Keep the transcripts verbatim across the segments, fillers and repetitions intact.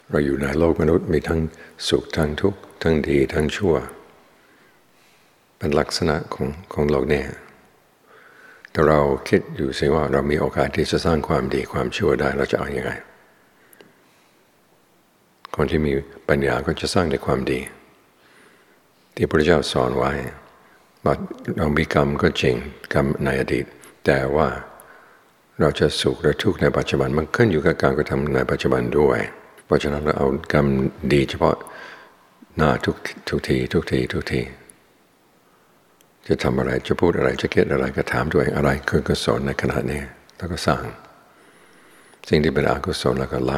เราอยู่ในโลกมนุษย์มีทั้งสุขทั้งทุกข์ทั้งดีทั้งชั่วเป็นลักษณะของของโลกเนี่ยแต่เราคิดอยู่สิว่าเรามีโอกาสที่จะสร้างความดีความชั่วได้เราจะเอาอย่างไรคนที่มีปัญญาก็จะสร้างแต่ความดีที่พระเจ้าสอนไว้ว่าเรามีกรรมก็จริงกรรมในอดีตแต่ว่าเราจะสุขหรือทุกข์ในปัจจุบันมันขึ้นอยู่กับการกระทำในปัจจุบันด้วยเพราะฉะนั้นเราเอากรรมดีเฉพาะหน้าทุกทุกทีทุกทีทุกทีจะทำอะไรจะพูดอะไรจะคิดอะไรก็ถามตัวเองอะไรคือกุศลในขณะนี้แล้วก็สร้างสิ่งที่เป็นอกุศลแล้วก็ละ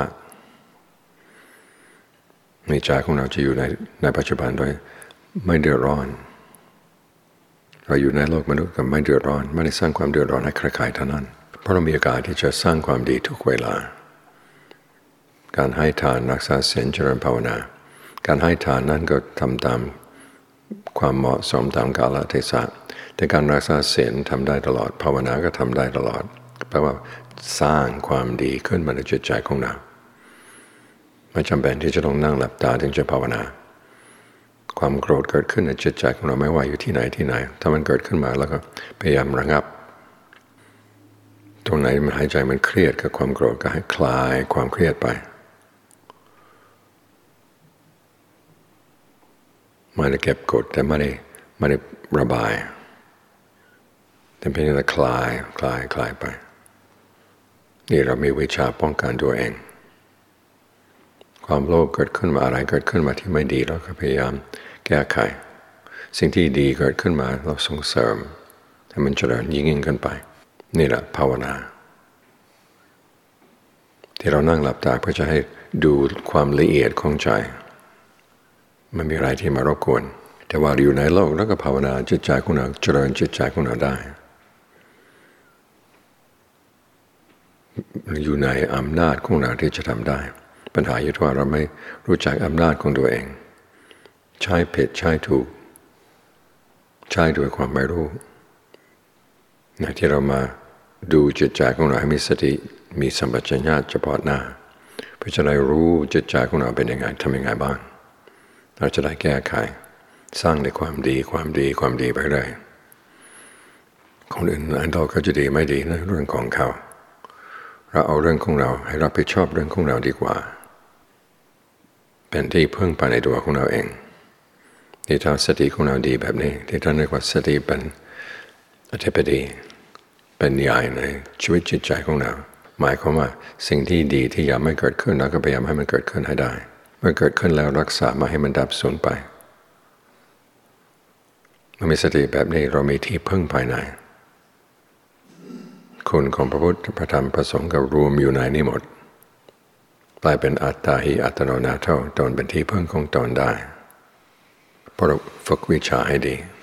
ในใจของเราจะอยู่ในในปัจจุบันโดยไม่เดือดร้อนเราอยู่ในโลกมนุษย์ก็ไม่เดือดร้อนไม่ได้สร้างความเดือดร้อนให้ใครๆเท่านั้นเพราะเรามีโอกาสที่จะสร้างความดีทุกเวลาการให้ทานรักษาศีลเจริญภาวนาการให้ทานนั้นก็ทำตามความเหมาะสมตามกาลเทศะแต่การรักษาศีลทำได้ตลอดภาวนาก็ทำได้ตลอดแปลว่าสร้างความดีขึ้นมาในจิตใจของเราไม่จำเป็นที่จะต้องนั่งหลับตาถึงจะภาวนาความโกรธเกิดขึ้นในจิตใจของเราไม่ว่าอยู่ที่ไหนที่ไหนถ้ามันเกิดขึ้นมาแล้วก็พยายามระงับตรงไหนมันหายใจมันเครียดกับความโกรธก็ให้คลายความเครียดไปไม่ได้เก็บกดแต่ไม่ได้ไม่ได้ระบายแต่เพียงแต่คลายคลายคลายไปนี่เรามีวิชาป้องกันตัวเองความโลภเกิดขึ้นมาอะไรเกิดขึ้นมาที่ไม่ดีเราก็พยายามแก้ไขสิ่งที่ดีเกิดขึ้นมาเราส่งเสริมให้มันเจริญยิ่งยิ่งขึ้นไปนี่แหละภาวนาที่เรานั่งหลับตาเพื่อจะให้ดูความละเอียดของใจมันมีอะไรที่มารบกวนแต่ว่าอยู่ในโลกแล้วก็ภาวนาจิตใจของเราเจริญจิตใจของเราได้อยู่ในอำนาจของเราที่จะทำได้ปัญหาอยู่ที่ว่าเราไม่รู้จักอำนาจของตัวเองใช้ผิดใช้ถูกใช้ด้วยความไม่รู้ในที่เรามาดูจิตใจของเราให้มีสติมีสัมปชัญญะเฉพาะหน้าเพื่อจะได้รู้จิตใจของเราเป็นยังไงทำยังไงบ้างเราจะได้แก้ไขสร้างในความดีความดีความดีไปได้คนอื่นอันเราก็จะดีไม่ดีนะเรื่องของเขาเราเอาเรื่องของเราให้รับผิดชอบเรื่องของเราดีกว่าเป็นที่พึ่งพาในตัวของเราเองที่ถ้าสติของเราดีแบบนี้ที่ท่านเรียกว่าสติเป็นอธิปดีเป็นใหญ่ในชีวิตจิตใจของเราหมายความว่าสิ่งที่ดีที่อยากไม่เกิดขึ้นเราก็พยายามให้มันเกิดขึ้นให้ได้เมื่อเกิดขึ้นแล้วรักษามาให้มันดับสูญไปเมื่อมีสติแบบนี้เรามีที่พึ่งภายในคุณของพระพุทธพระธรรมพระสงฆ์ก็รวมอยู่ในนี้หมดกลายเป็นอัตตาหิอัตโนนาโถตนเป็นที่พึ่งของตนได้เพราะเราฝึกวิชาให้ดี